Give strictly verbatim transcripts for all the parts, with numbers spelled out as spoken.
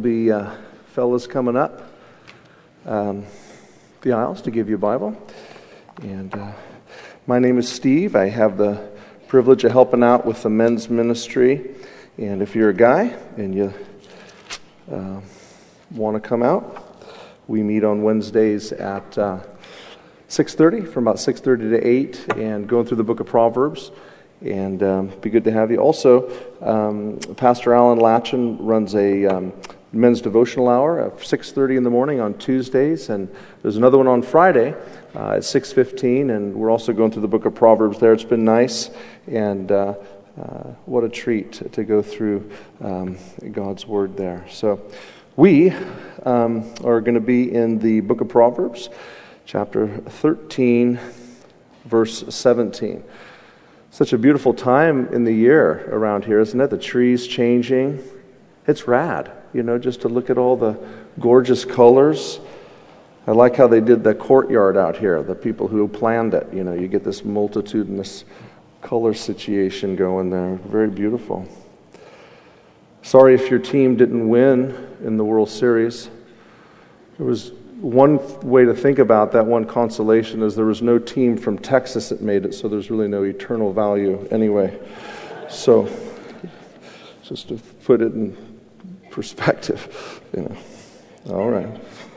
be uh, fellas coming up um, the aisles to give you a Bible. And uh, my name is Steve. I have the privilege of helping out with the men's ministry. And if you're a guy and you uh, want to come out, we meet on Wednesdays at uh, six thirty, from about six thirty to eight, and going through the book of Proverbs. And um, be good to have you. Also, um, Pastor Alan Latchin runs a um, men's devotional hour at six thirty in the morning on Tuesdays, and there's another one on Friday uh, at six fifteen, and we're also going through the book of Proverbs there. It's been nice, and uh, uh, what a treat to go through um, God's Word there. So we um, are going to be in the book of Proverbs, chapter thirteen, verse seventeen. Such a beautiful time in the year around here, isn't it? The trees changing. It's rad, you know, just to look at all the gorgeous colors. I like how they did the courtyard out here, the people who planned it. You know, you get this multitudinous color situation going there. Very beautiful. Sorry if your team didn't win in the World Series. There was one way to think about that, one consolation, is there was no team from Texas that made it, so there's really no eternal value anyway. So, just to put it in perspective, you know. All right.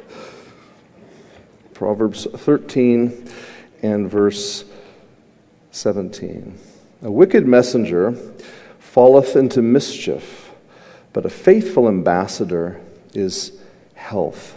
Proverbs thirteen and verse seventeen. A wicked messenger falleth into mischief, but a faithful ambassador is health.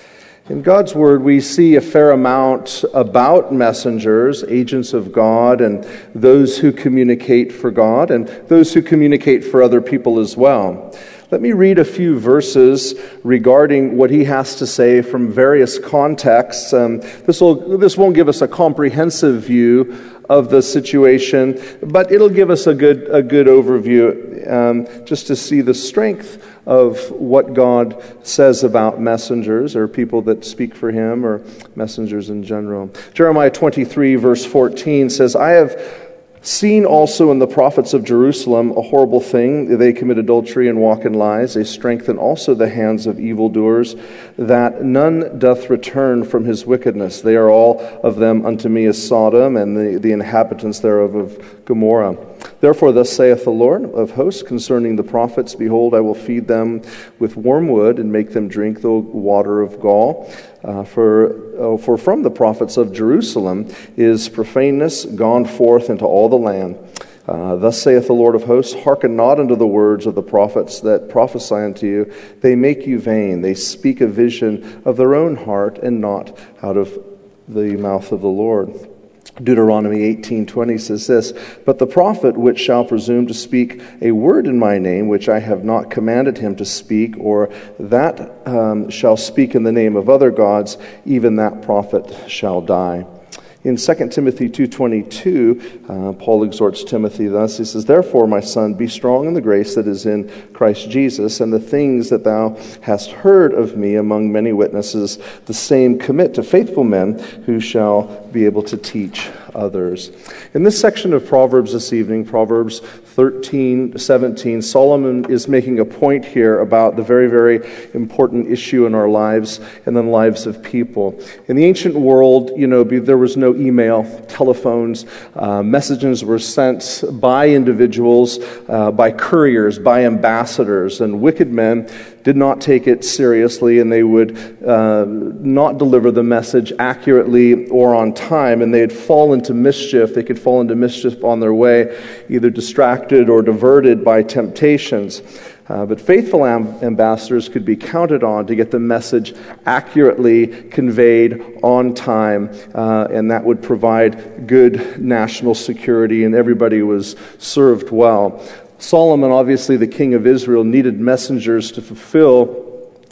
In God's Word, we see a fair amount about messengers, agents of God, and those who communicate for God, and those who communicate for other people as well. Let me read a few verses regarding what he has to say from various contexts. Um, this will this won't give us a comprehensive view of the situation, but it'll give us a good a good overview, um, just to see the strength of what God says about messengers, or people that speak for him, or messengers in general. Jeremiah twenty-three, verse fourteen says, I have seen also in the prophets of Jerusalem a horrible thing. They commit adultery and walk in lies. They strengthen also the hands of evildoers, that none doth return from his wickedness. They are all of them unto me as Sodom, and the, the inhabitants thereof of Gomorrah. Therefore thus saith the Lord of hosts concerning the prophets, Behold, I will feed them with wormwood, and make them drink the water of gall. Uh, for, oh, for from the prophets of Jerusalem is profaneness gone forth into all the land. Uh, thus saith the Lord of hosts, Hearken not unto the words of the prophets that prophesy unto you. They make you vain. They speak a vision of their own heart, and not out of the mouth of the Lord. Deuteronomy eighteen twenty says this, But the prophet which shall presume to speak a word in my name, which I have not commanded him to speak, or that um, shall speak in the name of other gods, even that prophet shall die. In Second Timothy two twenty-two, uh, Paul exhorts Timothy thus. He says, Therefore, my son, be strong in the grace that is in Christ Jesus, and the things that thou hast heard of me among many witnesses, the same commit to faithful men who shall be able to teach others. In this section of Proverbs this evening, Proverbs thirteen, seventeen, Solomon is making a point here about the very, very important issue in our lives and in the lives of people. In the ancient world, you know, there was no email, telephones. Uh, messages were sent by individuals, uh, by couriers, by ambassadors, and wicked men did not take it seriously, and they would uh, not deliver the message accurately or on time, and they'd fall into mischief. They could fall into mischief on their way, either distracted or diverted by temptations. Uh, but faithful am- ambassadors could be counted on to get the message accurately conveyed on time, uh, and that would provide good national security, and everybody was served well. Solomon, obviously the king of Israel, needed messengers to fulfill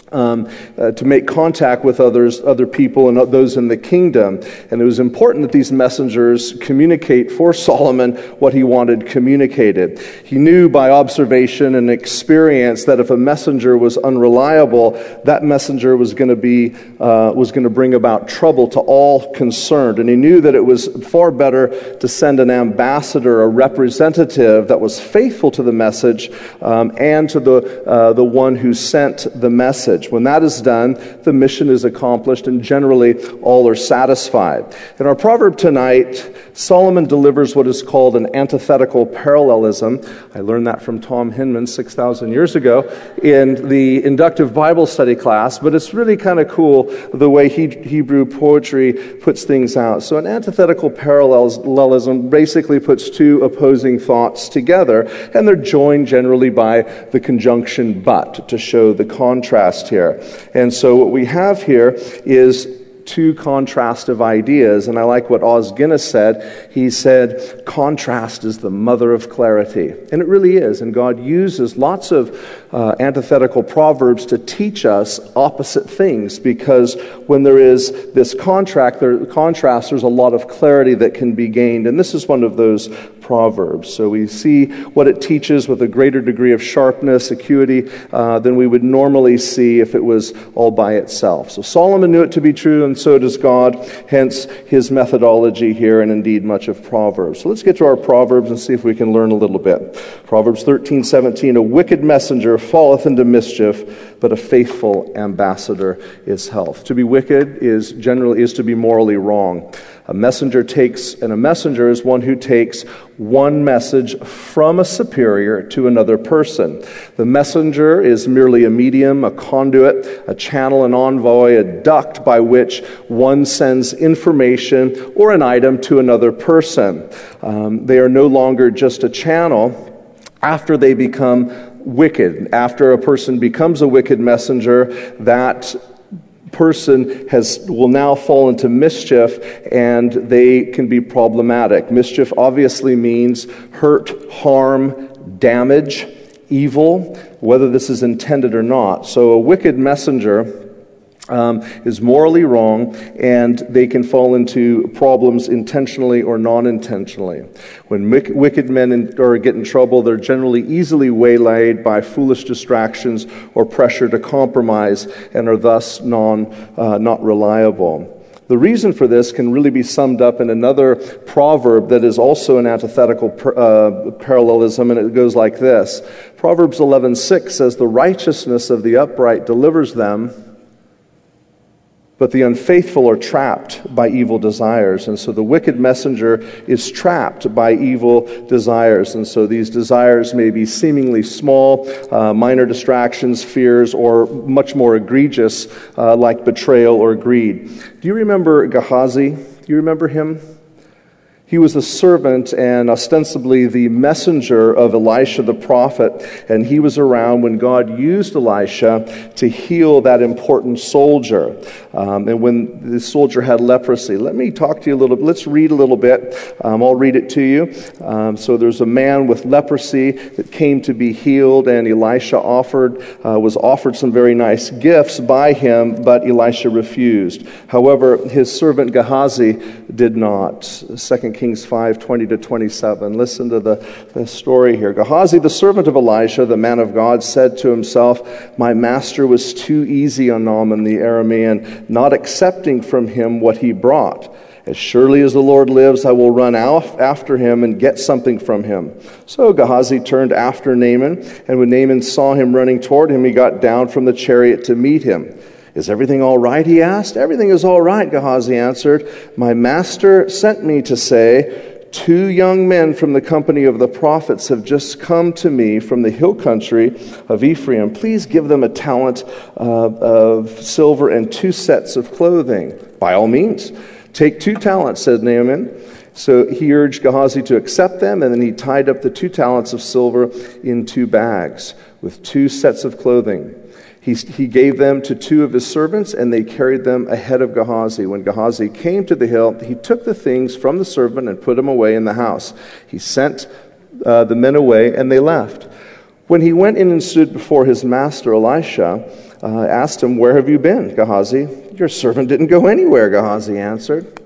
Um, uh, to make contact with others, other people and those in the kingdom. And it was important that these messengers communicate for Solomon what he wanted communicated. He knew by observation and experience that if a messenger was unreliable, that messenger was going to be uh, was going to bring about trouble to all concerned. And he knew that it was far better to send an ambassador, a representative that was faithful to the message um, and to the uh, the one who sent the message. When that is done, the mission is accomplished, and generally all are satisfied. In our proverb tonight, Solomon delivers what is called an antithetical parallelism. I learned that from Tom Hinman six thousand years ago in the inductive Bible study class, but it's really kind of cool the way he, Hebrew poetry puts things out. So an antithetical parallelism basically puts two opposing thoughts together, and they're joined generally by the conjunction but to show the contrast here. And so what we have here is two contrastive ideas, and I like what Os Guinness said. He said, contrast is the mother of clarity. And it really is, and God uses lots of uh, antithetical proverbs to teach us opposite things, because when there is this contract, there, contrast, there's a lot of clarity that can be gained, and this is one of those proverbs. So we see what it teaches with a greater degree of sharpness, acuity, uh, than we would normally see if it was all by itself. So Solomon knew it to be true, and so does God, hence his methodology here, and indeed much of Proverbs. So let's get to our Proverbs and see if we can learn a little bit. Proverbs thirteen seventeen, a wicked messenger falleth into mischief, but a faithful ambassador is health. To be wicked is generally is to be morally wrong. A messenger takes, and a messenger is one who takes one message from a superior to another person. The messenger is merely a medium, a conduit, a channel, an envoy, a duct by which one sends information or an item to another person. Um, they are no longer just a channel after they become wicked. After a person becomes a wicked messenger, that person has will now fall into mischief, and they can be problematic. Mischief obviously means hurt, harm, damage, evil, whether this is intended or not. So a wicked messenger Um, is morally wrong, and they can fall into problems intentionally or non-intentionally. When wick- wicked men in, or get in trouble, they're generally easily waylaid by foolish distractions or pressure to compromise, and are thus non uh, not reliable. The reason for this can really be summed up in another proverb that is also an antithetical per, uh, parallelism, and it goes like this. Proverbs eleven six says, "The righteousness of the upright delivers them, but the unfaithful are trapped by evil desires." And so the wicked messenger is trapped by evil desires. And so these desires may be seemingly small, uh, minor distractions, fears, or much more egregious, uh, like betrayal or greed. Do you remember Gehazi? Do you remember him? He was a servant and ostensibly the messenger of Elisha the prophet, and he was around when God used Elisha to heal that important soldier. Um, and when the soldier had leprosy. Let me talk to you a little bit. Let's read a little bit. Um, I'll read it to you. Um, so there's a man with leprosy that came to be healed, and Elisha offered uh, was offered some very nice gifts by him, but Elisha refused. However, his servant Gehazi did not. Second Kings five twenty to twenty-seven. Listen to the, the story here. Gehazi, the servant of Elisha, the man of God, said to himself, "My master was too easy on Naaman the Aramean, not accepting from him what he brought. As surely as the Lord lives, I will run out after him and get something from him." So Gehazi turned after Naaman, and when Naaman saw him running toward him, he got down from the chariot to meet him. "Is everything all right?" he asked. "Everything is all right," Gehazi answered. "My master sent me to say, two young men from the company of the prophets have just come to me from the hill country of Ephraim. Please give them a talent uh, of silver and two sets of clothing." "By all means, take two talents," said Naaman. So he urged Gehazi to accept them, and then he tied up the two talents of silver in two bags with two sets of clothing. He, he gave them to two of his servants, and they carried them ahead of Gehazi. When Gehazi came to the hill, he took the things from the servant and put them away in the house. He sent uh, the men away, and they left. When he went in and stood before his master, Elisha uh, asked him, "Where have you been, Gehazi?" "Your servant didn't go anywhere," Gehazi answered.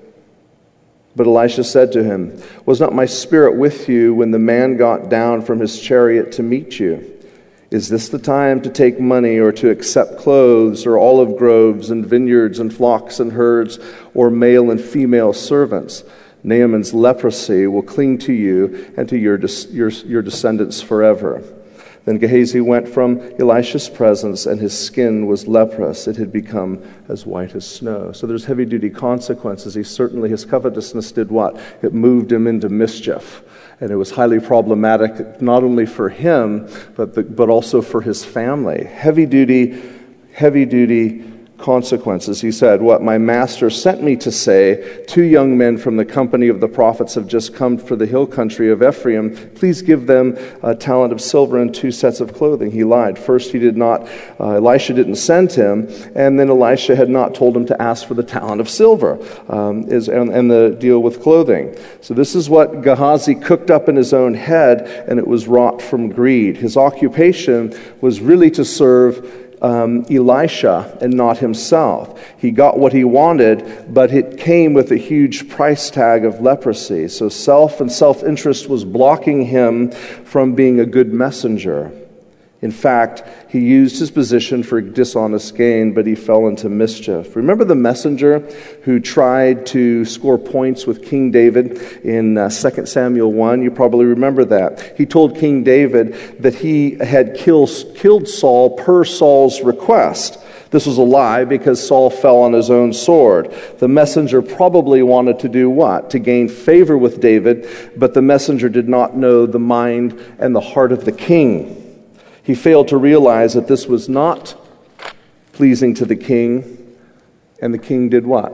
But Elisha said to him, "Was not my spirit with you when the man got down from his chariot to meet you? Is this the time to take money or to accept clothes or olive groves and vineyards and flocks and herds or male and female servants? Naaman's leprosy will cling to you and to your, your, your descendants forever." Then Gehazi went from Elisha's presence, and his skin was leprous. It had become as white as snow. So there's heavy-duty consequences. He certainly, his covetousness did what? It moved him into mischief. And it was highly problematic, not only for him, but the, but also for his family. Heavy-duty, heavy-duty consequences. He said, "What my master sent me to say, two young men from the company of the prophets have just come for the hill country of Ephraim. Please give them a talent of silver and two sets of clothing." He lied. First, he did not, uh, Elisha didn't send him, and then Elisha had not told him to ask for the talent of silver um, is, and, and the deal with clothing. So this is what Gehazi cooked up in his own head, and it was wrought from greed. His occupation was really to serve Um, Elisha and not himself. He got what he wanted, but it came with a huge price tag of leprosy. So self and self-interest was blocking him from being a good messenger. In fact, he used his position for dishonest gain, but he fell into mischief. Remember the messenger who tried to score points with King David in uh, Second Samuel one? You probably remember that. He told King David that he had kill, killed Saul per Saul's request. This was a lie because Saul fell on his own sword. The messenger probably wanted to do what? To gain favor with David, but the messenger did not know the mind and the heart of the king. He failed to realize that this was not pleasing to the king, and the king did what?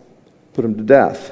Put him to death.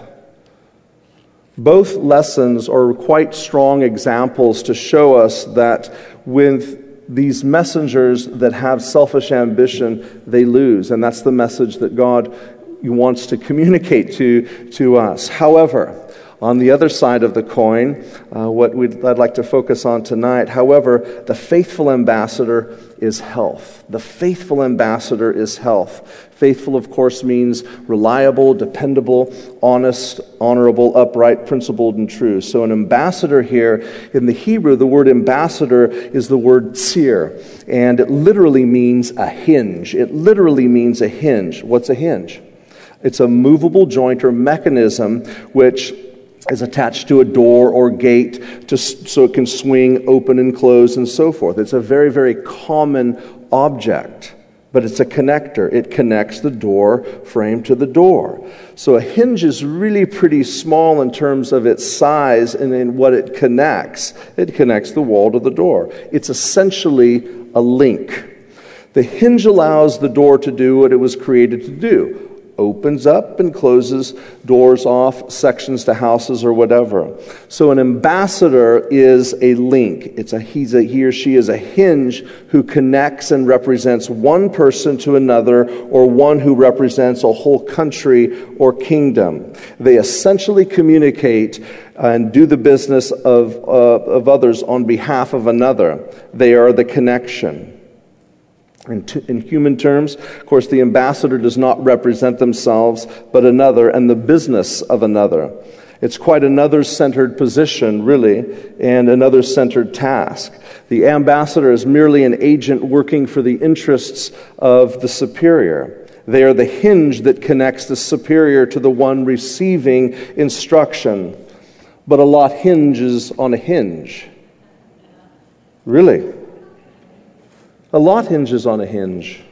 Both lessons are quite strong examples to show us that with these messengers that have selfish ambition, they lose. And that's the message that God wants to communicate to, to us. However, on the other side of the coin, uh, what we'd, I'd like to focus on tonight, however, the faithful ambassador is health. The faithful ambassador is health. Faithful, of course, means reliable, dependable, honest, honorable, upright, principled, and true. So an ambassador here, in the Hebrew, the word ambassador is the word tzir, and it literally means a hinge. It literally means a hinge. What's a hinge? It's a movable joint or mechanism which is attached to a door or gate to, so it can swing open and close and so forth. It's a very, very common object, but it's a connector. It connects the door frame to the door. So a hinge is really pretty small in terms of its size and in what it connects. It connects the wall to the door. It's essentially a link. The hinge allows the door to do what it was created to do. Opens up and closes doors off, sections to houses or whatever. So an ambassador is a link. It's a he's a he or she is a hinge who connects and represents one person to another, or one who represents a whole country or kingdom. They essentially communicate and do the business of uh, of others on behalf of another. They are the connection. In, t- in human terms, of course, the ambassador does not represent themselves, but another and the business of another. It's quite another centered position, really, and another centered task. The ambassador is merely an agent working for the interests of the superior. They are the hinge that connects the superior to the one receiving instruction. But a lot hinges on a hinge. Really. A lot hinges on a hinge.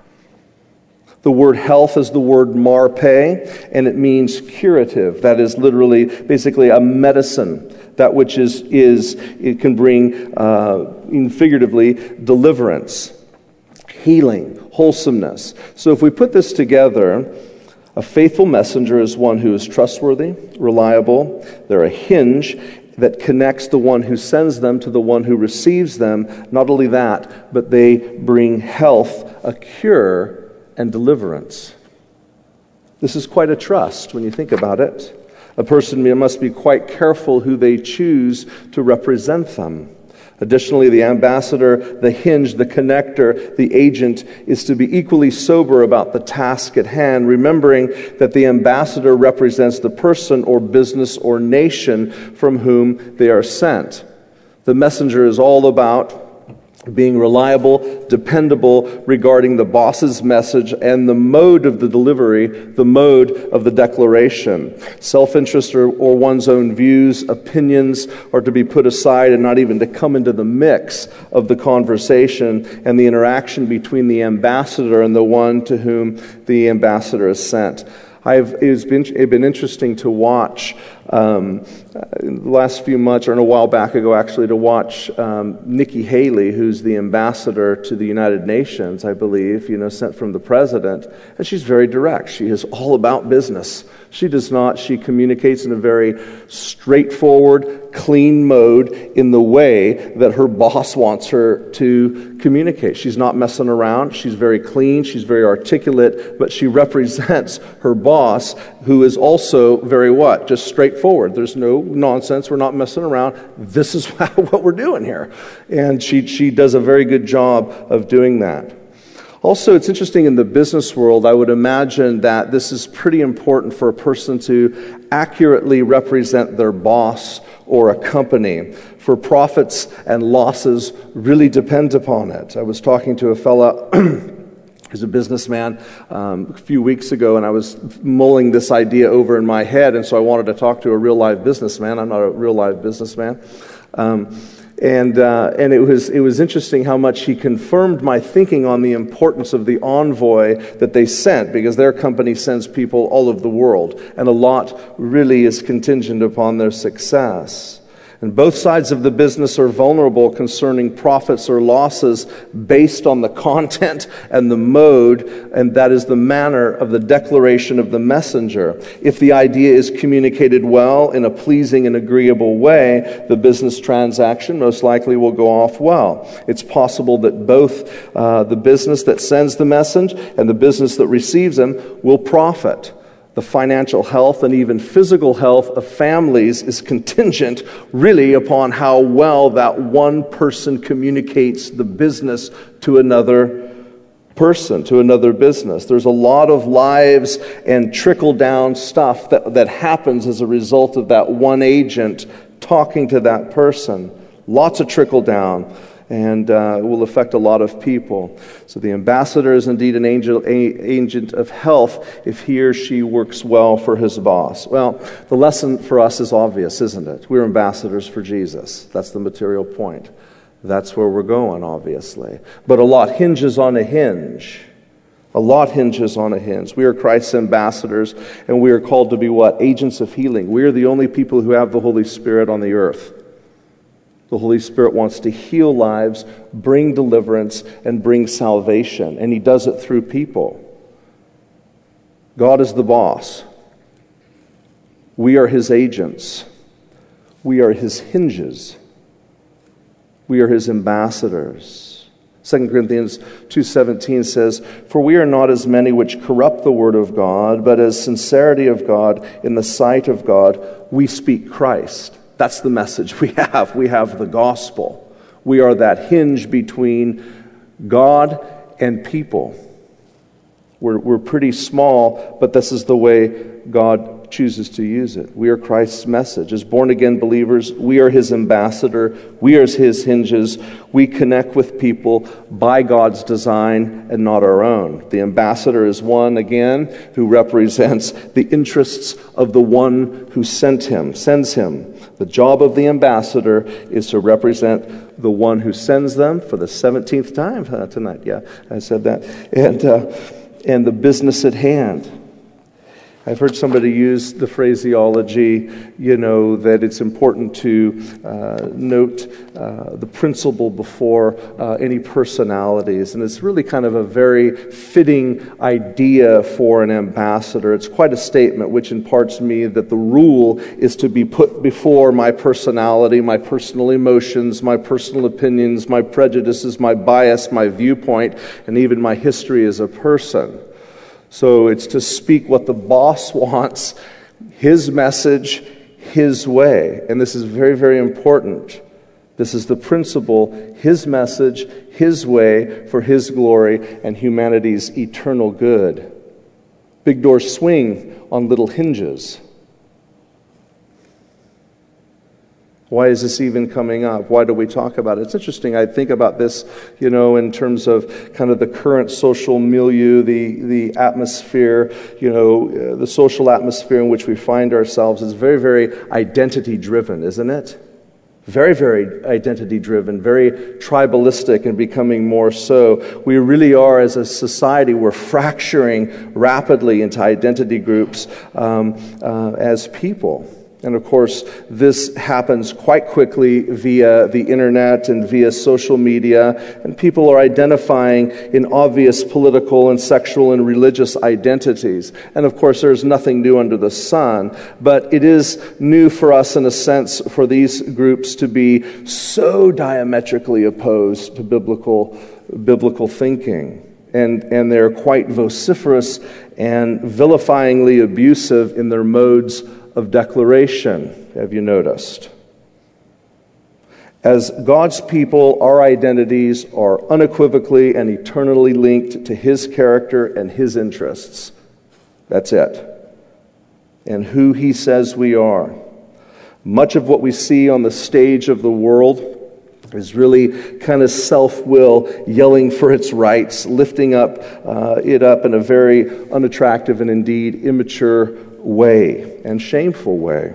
The word health is the word marpe, and it means curative. That is literally, basically a medicine. That which is, is it can bring, uh, figuratively, deliverance, healing, wholesomeness. So if we put this together, a faithful messenger is one who is trustworthy, reliable. They're a hinge that connects the one who sends them to the one who receives them. Not only that, but they bring health, a cure, and deliverance. This is quite a trust when you think about it. A person must be quite careful who they choose to represent them. Additionally, the ambassador, the hinge, the connector, the agent, is to be equally sober about the task at hand, remembering that the ambassador represents the person or business or nation from whom they are sent. The messenger is all about being reliable, dependable regarding the boss's message and the mode of the delivery, the mode of the declaration. Self-interest or, or one's own views, opinions are to be put aside and not even to come into the mix of the conversation and the interaction between the ambassador and the one to whom the ambassador is sent. I've, it's been, it's been interesting to watch um, in the last few months, or in a while back ago actually, to watch um, Nikki Haley, who's the ambassador to the United Nations, I believe, you know, sent from the president. And she's very direct. She is all about business. She does not, she communicates in a very straightforward, clean mode in the way that her boss wants her to communicate. She's not messing around. She's very clean. She's very articulate, but she represents her boss, who is also very what? Just straightforward. There's no nonsense. We're not messing around. This is what we're doing here. And she, she does a very good job of doing that. Also, it's interesting in the business world, I would imagine that this is pretty important for a person to accurately represent their boss or a company, for profits and losses really depend upon it. I was talking to a fella who's a businessman um, a few weeks ago, and I was mulling this idea over in my head, and so I wanted to talk to a real live businessman. I'm not a real live businessman. Um, And uh, and it was it was interesting how much he confirmed my thinking on the importance of the envoy that they sent, because their company sends people all over the world, and a lot really is contingent upon their success. And both sides of the business are vulnerable concerning profits or losses based on the content and the mode, and that is the manner of the declaration of the messenger. If the idea is communicated well in a pleasing and agreeable way, the business transaction most likely will go off well. It's possible that both uh, the business that sends the message and the business that receives them will profit. The financial health and even physical health of families is contingent really upon how well that one person communicates the business to another person, to another business. There's a lot of lives and trickle-down stuff that, that happens as a result of that one agent talking to that person. Lots of trickle-down. And uh, will affect a lot of people. So the ambassador is indeed an angel, a, agent of health if he or she works well for his boss. Well, the lesson for us is obvious, isn't it? We're ambassadors for Jesus. That's the material point. That's where we're going, obviously. But a lot hinges on a hinge. A lot hinges on a hinge. We are Christ's ambassadors, and we are called to be what? Agents of healing. We are the only people who have the Holy Spirit on the earth. The Holy Spirit wants to heal lives, bring deliverance, and bring salvation. And He does it through people. God is the boss. We are His agents. We are His hinges. We are His ambassadors. Second Corinthians two seventeen says, "For we are not as many which corrupt the word of God, but as sincerity of God in the sight of God, we speak Christ." That's the message we have. We have the gospel. We are that hinge between God and people. We're, we're pretty small, but this is the way God chooses to use it. We are Christ's message. As born-again believers, we are His ambassador. We are His hinges. We connect with people by God's design and not our own. The ambassador is one, again, who represents the interests of the one who sent him, sends him. The job of the ambassador is to represent the one who sends them for the seventeenth time uh, tonight. Yeah, I said that. And, uh, and the business at hand. I've heard somebody use the phraseology, you know, that it's important to uh, note uh, the principle before uh, any personalities. And it's really kind of a very fitting idea for an ambassador. It's quite a statement which imparts me that the rule is to be put before my personality, my personal emotions, my personal opinions, my prejudices, my bias, my viewpoint, and even my history as a person. So it's to speak what the boss wants, his message, his way. And this is very, very important. This is the principle, His message, His way for His glory and humanity's eternal good. Big doors swing on little hinges. Why is this even coming up? Why do we talk about it? It's interesting. I think about this, you know, in terms of kind of the current social milieu, the, the atmosphere, you know, uh, the social atmosphere in which we find ourselves is very, very identity-driven, isn't it? Very, very identity-driven, very tribalistic and becoming more so. We really are, as a society, we're fracturing rapidly into identity groups um, uh, as people. And of course, this happens quite quickly via the internet and via social media, and people are identifying in obvious political and sexual and religious identities. And of course, there's nothing new under the sun, but it is new for us in a sense for these groups to be so diametrically opposed to biblical biblical thinking. And, and they're quite vociferous and vilifyingly abusive in their modes of declaration, have you noticed? As God's people, our identities are unequivocally and eternally linked to His character and His interests. That's it. And who He says we are. Much of what we see on the stage of the world is really kind of self-will yelling for its rights, lifting up uh, it up in a very unattractive and indeed immature way and shameful way.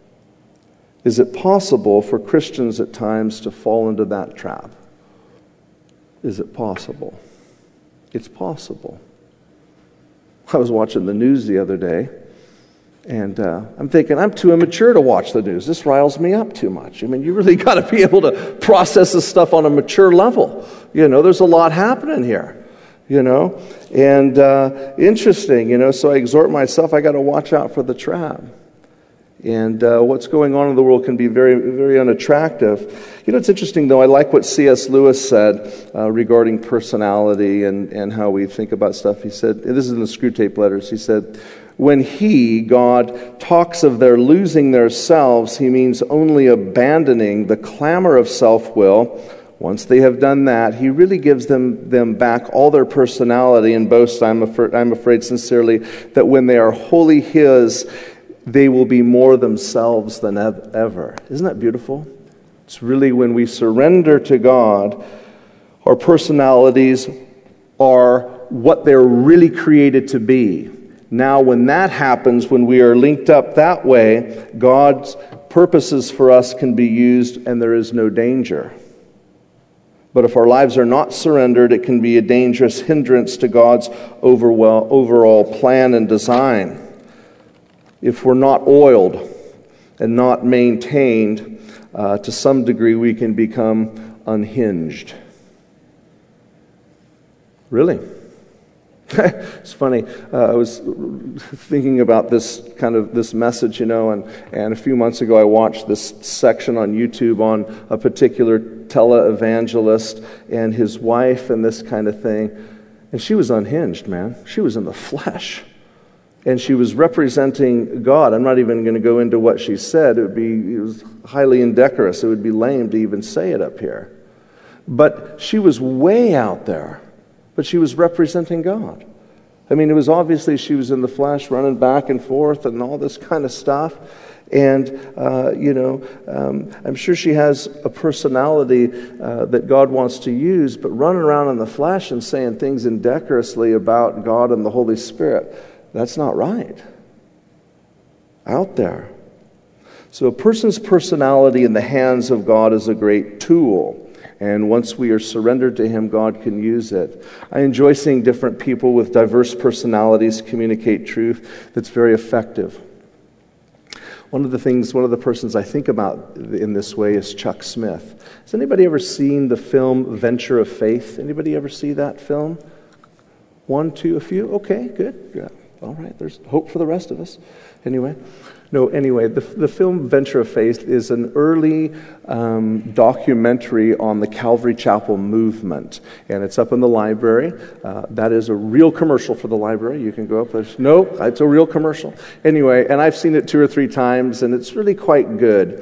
Is it possible for Christians at times to fall into that trap? Is it possible? It's possible. I was watching the news the other day, and uh, I'm thinking, I'm too immature to watch the news. This riles me up too much. I mean, you really got to be able to process this stuff on a mature level. You know, there's a lot happening here. You know, and uh, interesting, you know, so I exhort myself, I got to watch out for the trap. And uh, what's going on in the world can be very, very unattractive. You know, it's interesting, though, I like what C S Lewis said uh, regarding personality and, and how we think about stuff. He said, this is in the Screwtape Letters, he said, when he, God, talks of their losing their selves, he means only abandoning the clamor of self-will. Once they have done that, he really gives them, them back all their personality and boasts, I'm afraid, I'm afraid sincerely, that when they are wholly His, they will be more themselves than ever. Isn't that beautiful? It's really when we surrender to God, our personalities are what they're really created to be. Now, when that happens, when we are linked up that way, God's purposes for us can be used and there is no danger. But if our lives are not surrendered, it can be a dangerous hindrance to God's overall plan and design. If we're not oiled and not maintained, uh, to some degree we can become unhinged. Really? It's funny. Uh, I was thinking about this kind of this message, you know, and, and a few months ago I watched this section on YouTube on a particular televangelist and his wife and this kind of thing. And she was unhinged, man. She was in the flesh. And she was representing God. I'm not even going to go into what she said. It would be it was highly indecorous. It would be lame to even say it up here. But she was way out there. But she was representing God. I mean, it was obviously she was in the flesh, running back and forth and all this kind of stuff. And, uh, you know, um, I'm sure she has a personality uh, that God wants to use, but running around in the flesh and saying things indecorously about God and the Holy Spirit, that's not right. Out there. So a person's personality in the hands of God is a great tool. And once we are surrendered to Him, God can use it. I enjoy seeing different people with diverse personalities communicate truth that's very effective. One of the things, one of the persons I think about in this way is Chuck Smith. Has anybody ever seen the film Venture of Faith? Anybody ever see that film? One, two, a few? Okay, good. Yeah. All right, there's hope for the rest of us. Anyway. No, anyway, the, the film Venture of Faith is an early um, documentary on the Calvary Chapel movement, and it's up in the library. Uh, that is a real commercial for the library. You can go up there. No, it's a real commercial. Anyway, and I've seen it two or three times, and it's really quite good.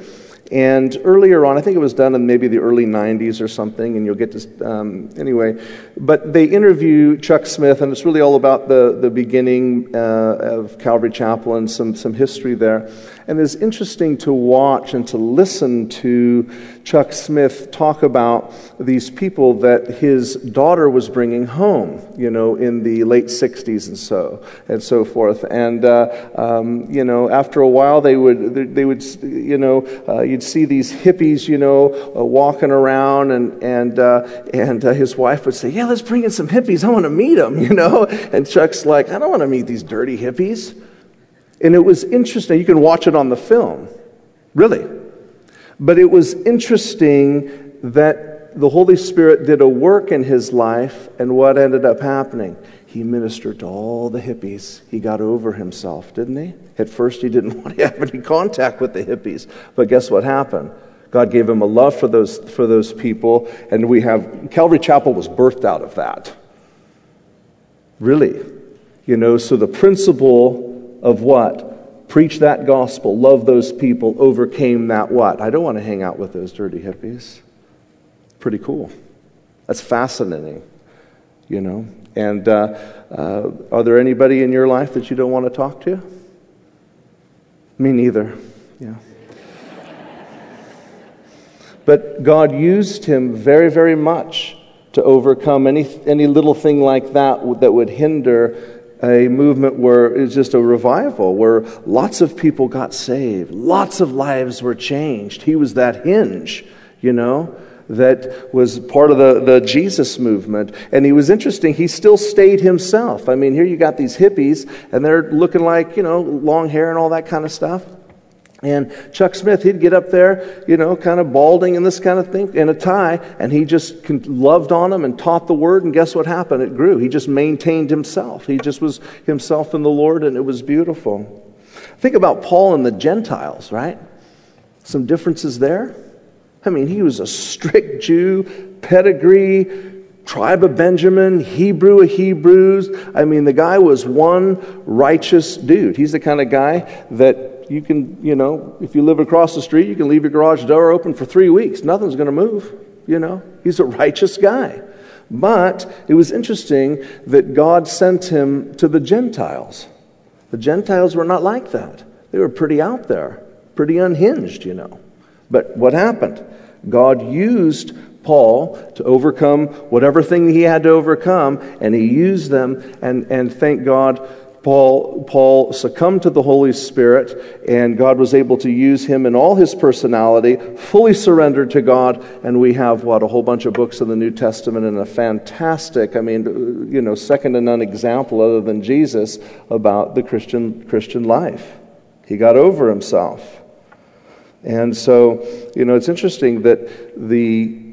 And earlier on, I think it was done in maybe the early nineties or something, and you'll get to, um, anyway. But they interview Chuck Smith, and it's really all about the, the beginning uh, of Calvary Chapel and some, some history there. And it's interesting to watch and to listen to Chuck Smith talk about these people that his daughter was bringing home, you know, in the late sixties and so and so forth. And uh, um, you know, after a while, they would they would you know uh, you'd see these hippies, you know, uh, walking around, and and uh, and uh, his wife would say, "Yeah, let's bring in some hippies. I want to meet them," you know. And Chuck's like, "I don't want to meet these dirty hippies." And it was interesting. You can watch it on the film, really. But it was interesting that the Holy Spirit did a work in his life, and what ended up happening? He ministered to all the hippies. He got over himself, didn't he? At first, he didn't want to have any contact with the hippies. But guess what happened? God gave him a love for those for those people, and we have Calvary Chapel was birthed out of that. Really. You know, so the principle of what? Preach that gospel, love those people, overcame that what? I don't want to hang out with those dirty hippies. Pretty cool. That's fascinating, you know. And uh, uh, are there anybody in your life that you don't want to talk to? Me neither, yeah. But God used him very, very much to overcome any any little thing like that that would hinder a movement where it's just a revival, where lots of people got saved, lots of lives were changed. He was that hinge, you know, that was part of the, the Jesus movement. And he was interesting, he still stayed himself. I mean, here you got these hippies, and they're looking like, you know, long hair and all that kind of stuff. And Chuck Smith, he'd get up there, you know, kind of balding and this kind of thing, in a tie, and he just loved on them and taught the word, and guess what happened? It grew. He just maintained himself. He just was himself in the Lord, and it was beautiful. Think about Paul and the Gentiles, right? Some differences there. I mean, he was a strict Jew, pedigree, tribe of Benjamin, Hebrew of Hebrews. I mean, the guy was one righteous dude. He's the kind of guy that you can, you know, if you live across the street, you can leave your garage door open for three weeks. Nothing's going to move, you know. He's a righteous guy. But it was interesting that God sent him to the Gentiles. The Gentiles were not like that. They were pretty out there, pretty unhinged, you know. But what happened? God used Paul to overcome whatever thing he had to overcome, and he used them, and, and thank God, Paul Paul succumbed to the Holy Spirit, and God was able to use him in all his personality, fully surrendered to God, and we have, what, a whole bunch of books in the New Testament, and a fantastic, I mean, you know, second to none example other than Jesus about the Christian Christian life. He got over himself. And so, you know, it's interesting that the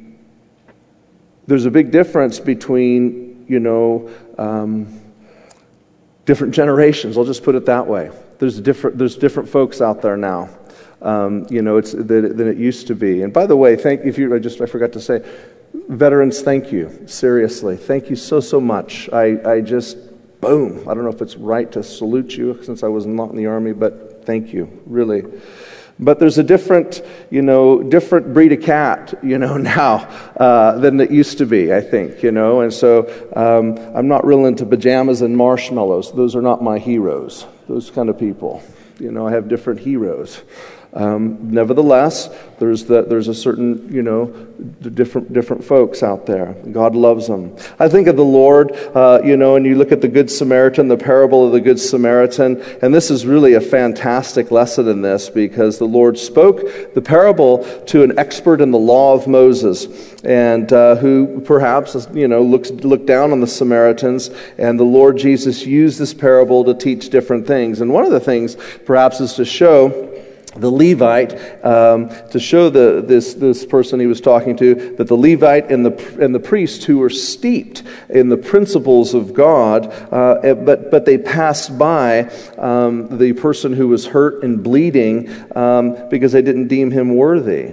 there's a big difference between, you know, um, different generations. I'll just put it that way. There's different there's different folks out there now. Um, you know, it's than, than it used to be. And by the way, thank if you I just I forgot to say, veterans, thank you. Seriously, thank you so so much. I I just boom. I don't know if it's right to salute you since I was not in the Army, but thank you, really. But there's a different, you know, different breed of cat, you know, now uh, than it used to be, I think, you know. And so um, I'm not real into pajamas and marshmallows. Those are not my heroes, those kind of people. You know, I have different heroes. Um, nevertheless, there's the, there's a certain, you know, different different folks out there. God loves them. I think of the Lord, uh, you know, and you look at the Good Samaritan, the parable of the Good Samaritan, and this is really a fantastic lesson in this, because the Lord spoke the parable to an expert in the law of Moses, and uh, who perhaps, you know, looks looked down on the Samaritans, and the Lord Jesus used this parable to teach different things. And one of the things, perhaps, is to show the Levite, um, to show the this this person he was talking to, that the Levite and the and the priest who were steeped in the principles of God, uh, but but they passed by um, the person who was hurt and bleeding um, because they didn't deem him worthy.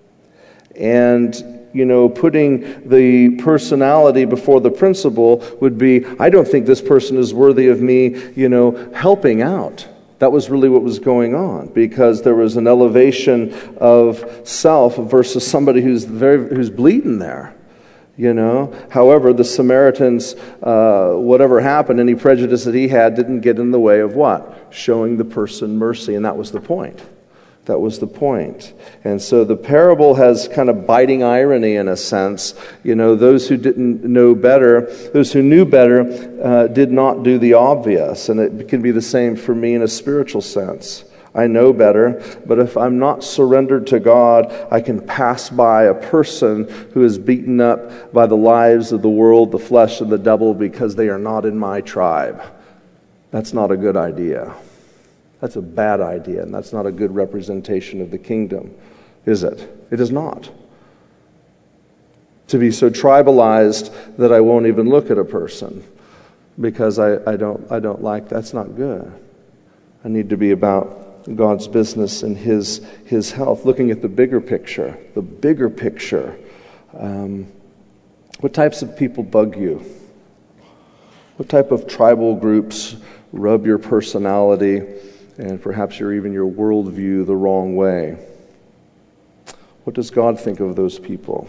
And you know, putting the personality before the principle would be, I don't think this person is worthy of me, you know, helping out. That was really what was going on, because there was an elevation of self versus somebody who's very who's bleeding there. You know. However, the Samaritans, uh, whatever happened, any prejudice that he had didn't get in the way of what? Showing the person mercy, and that was the point. That was the point. And so the parable has kind of biting irony in a sense. You know, those who didn't know better, those who knew better, uh, did not do the obvious. And it can be the same for me in a spiritual sense. I know better, but if I'm not surrendered to God, I can pass by a person who is beaten up by the lives of the world, the flesh, and the devil because they are not in my tribe. That's not a good idea. That's a bad idea, and that's not a good representation of the kingdom, is it? It is not. To be so tribalized that I won't even look at a person because I, I don't I don't like, that's not good. I need to be about God's business and His His health, looking at the bigger picture, the bigger picture. Um, what types of people bug you? What type of tribal groups rub your personality and perhaps your, even your worldview the wrong way? What does God think of those people?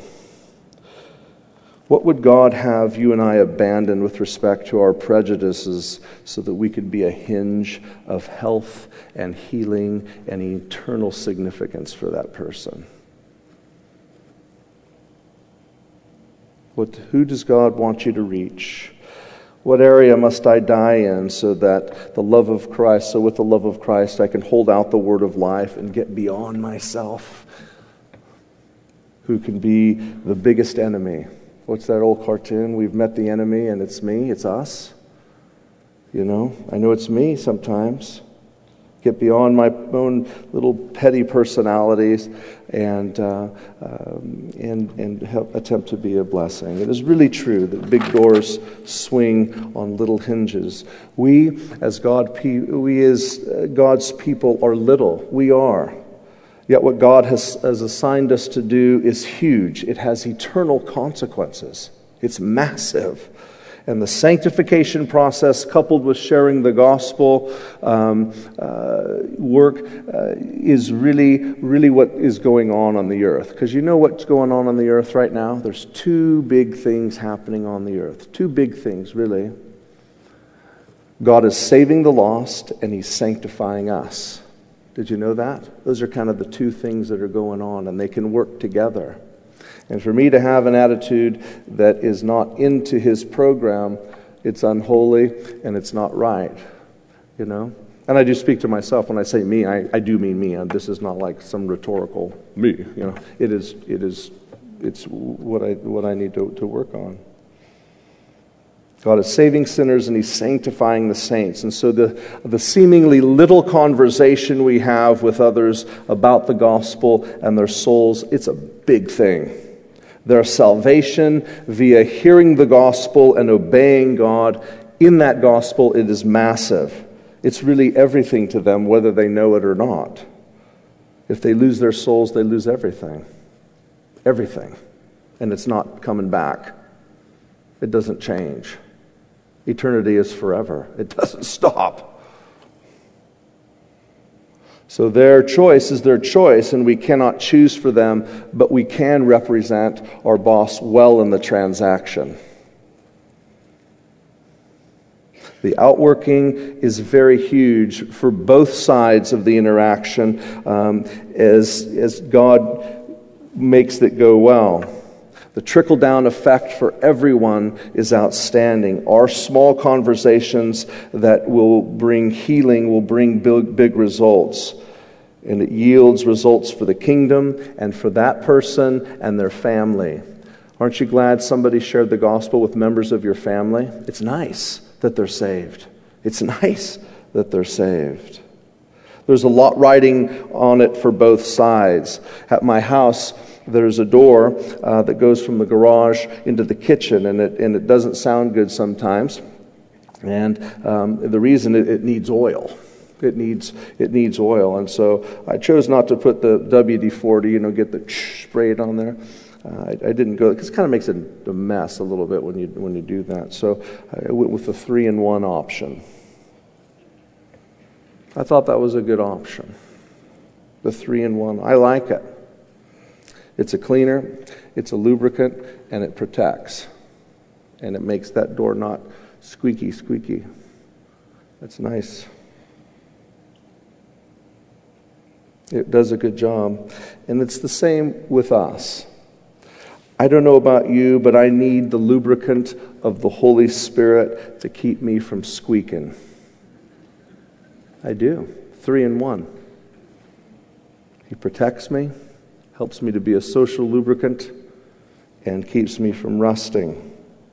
What would God have you and I abandon with respect to our prejudices so that we could be a hinge of health and healing and eternal significance for that person? What, who does God want you to reach? What area must I die in so that the love of Christ, so with the love of Christ, I can hold out the word of life and get beyond myself? Who can be the biggest enemy? What's that old cartoon? We've met the enemy and it's me, it's us. You know, I know it's me sometimes. Get beyond my own little petty personalities and uh, um, and and help, attempt to be a blessing. It is really true that big doors swing on little hinges. We, as God, pe- we as uh, God's people, are little. We are. Yet what God has, has assigned us to do is huge. It has eternal consequences. It's massive. And the sanctification process, coupled with sharing the gospel um, uh, work, uh, is really, really what is going on on the earth. Because you know what's going on on the earth right now? There's two big things happening on the earth. Two big things, really. God is saving the lost, and He's sanctifying us. Did you know that? Those are kind of the two things that are going on, and they can work together. And for me to have an attitude that is not into His program, it's unholy and it's not right, you know? And I do speak to myself when I say me, I, I do mean me. And this is not like some rhetorical me, you know? It is, it is, it's what I what I need to, to work on. God is saving sinners and He's sanctifying the saints. And so the, the seemingly little conversation we have with others about the gospel and their souls, it's a big thing. Their salvation via hearing the gospel and obeying God, in that gospel it is massive. It's really everything to them, whether they know it or not. If they lose their souls, they lose everything. Everything. And it's not coming back. It doesn't change. Eternity is forever. It doesn't stop. So their choice is their choice, and we cannot choose for them, but we can represent our boss well in the transaction. The outworking is very huge for both sides of the interaction um, as, as God makes it go well. The trickle-down effect for everyone is outstanding. Our small conversations that will bring healing will bring big, big results. And it yields results for the kingdom and for that person and their family. Aren't you glad somebody shared the gospel with members of your family? It's nice that they're saved. It's nice that they're saved. There's a lot riding on it for both sides. At my house, there's a door uh, that goes from the garage into the kitchen, and it and it doesn't sound good sometimes. And um, the reason it, it needs oil. It needs it needs oil, and so I chose not to put the W D forty, you know, get the sprayed on there. Uh, I, I didn't go because it kind of makes it a mess a little bit when you when you do that. So I went with the three in one option. I thought that was a good option. The three-in-one. I like it. It's a cleaner, it's a lubricant, and it protects. And it makes that door not squeaky, squeaky. That's nice. It does a good job. And it's the same with us. I don't know about you, but I need the lubricant of the Holy Spirit to keep me from squeaking. I do. Three in one. He protects me, helps me to be a social lubricant, and keeps me from rusting.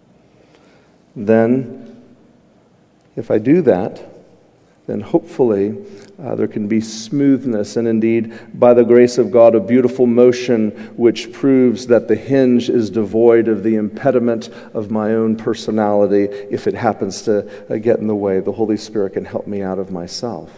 Then, if I do that, then hopefully uh, there can be smoothness and indeed, by the grace of God, a beautiful motion which proves that the hinge is devoid of the impediment of my own personality. If it happens to uh, get in the way, the Holy Spirit can help me out of myself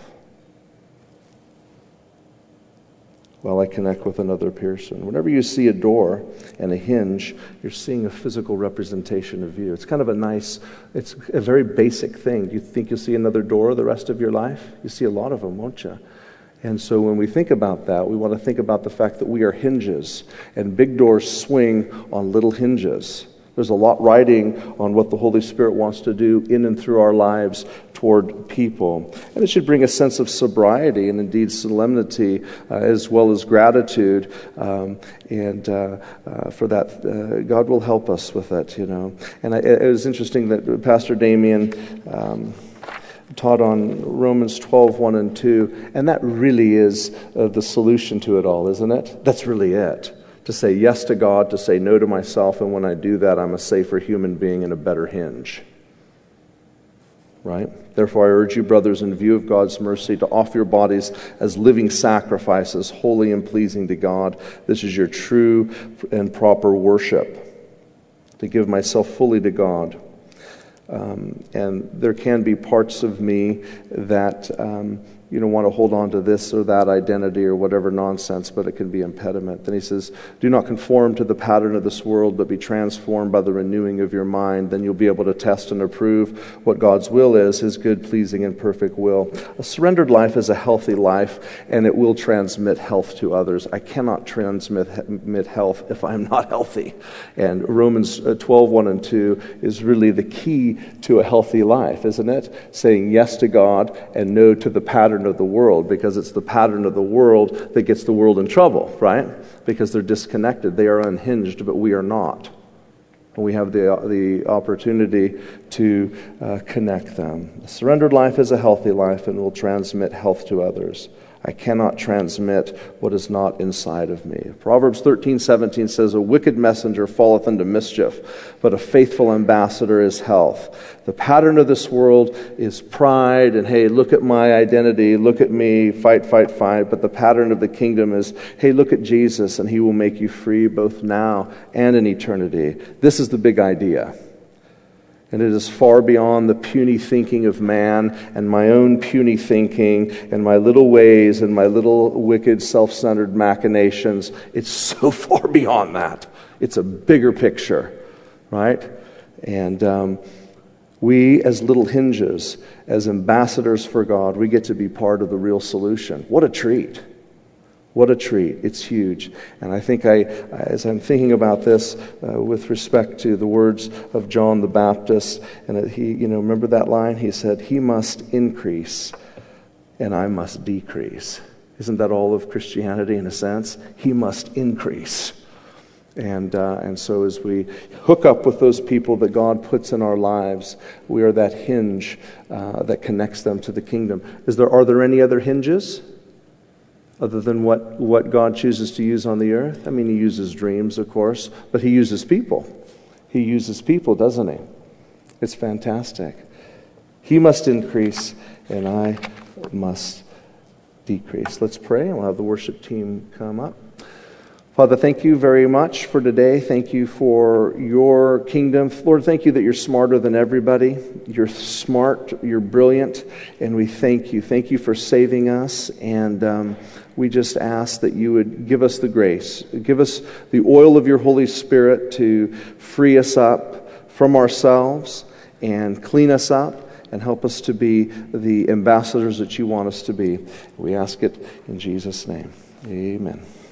while I connect with another person. Whenever you see a door and a hinge, you're seeing a physical representation of you. It's kind of a nice, it's a very basic thing. Do you think you'll see another door the rest of your life? You see a lot of them, won't you? And so when we think about that, we want to think about the fact that we are hinges, and big doors swing on little hinges. There's a lot riding on what the Holy Spirit wants to do in and through our lives toward people. And it should bring a sense of sobriety and indeed solemnity uh, as well as gratitude. Um, and uh, uh, for that, uh, God will help us with that, you know. And I, it was interesting that Pastor Damien um, taught on Romans twelve, one and two. And that really is uh, the solution to it all, isn't it? That's really it. To say yes to God, to say no to myself, and when I do that, I'm a safer human being and a better hinge. Right? Therefore, I urge you, brothers, in view of God's mercy, to offer your bodies as living sacrifices, holy and pleasing to God. This is your true and proper worship, to give myself fully to God. Um, and there can be parts of me that um, you don't want to hold on to this or that identity or whatever nonsense, but it can be impediment. Then he says, do not conform to the pattern of this world, but be transformed by the renewing of your mind. Then you'll be able to test and approve what God's will is, his good, pleasing, and perfect will. A surrendered life is a healthy life, and it will transmit health to others. I cannot transmit health if I'm not healthy. And Romans twelve, one and two is really the key to a healthy life, isn't it? Saying yes to God and no to the pattern of the world, because it's the pattern of the world that gets the world in trouble, right? Because they're disconnected. They are unhinged, but we are not. And we have the the opportunity to uh, connect them. A surrendered life is a healthy life and will transmit health to others. I cannot transmit what is not inside of me. Proverbs thirteen, seventeen says, a wicked messenger falleth into mischief, but a faithful ambassador is health. The pattern of this world is pride and, hey, look at my identity, look at me, fight, fight, fight. But the pattern of the kingdom is, hey, look at Jesus and he will make you free both now and in eternity. This is the big idea. And it is far beyond the puny thinking of man and my own puny thinking and my little ways and my little wicked self-centered machinations. It's so far beyond that. It's a bigger picture, right? And um, we as little hinges, as ambassadors for God, we get to be part of the real solution. What a treat. What a treat. It's huge. And I think I, as I'm thinking about this uh, with respect to the words of John the Baptist, and he, you know, remember that line? He said, he must increase and I must decrease. Isn't that all of Christianity in a sense? He must increase. And uh, and so as we hook up with those people that God puts in our lives, we are that hinge uh, that connects them to the kingdom. Is there, are there any other hinges other than what, what God chooses to use on the earth? I mean, he uses dreams, of course, but he uses people. He uses people, doesn't he? It's fantastic. He must increase, and I must decrease. Let's pray, and we'll have the worship team come up. Father, thank you very much for today. Thank you for your kingdom. Lord, thank you that you're smarter than everybody. You're smart, you're brilliant, and we thank you. Thank you for saving us, and um, we just ask that you would give us the grace. Give us the oil of your Holy Spirit to free us up from ourselves and clean us up and help us to be the ambassadors that you want us to be. We ask it in Jesus' name. Amen.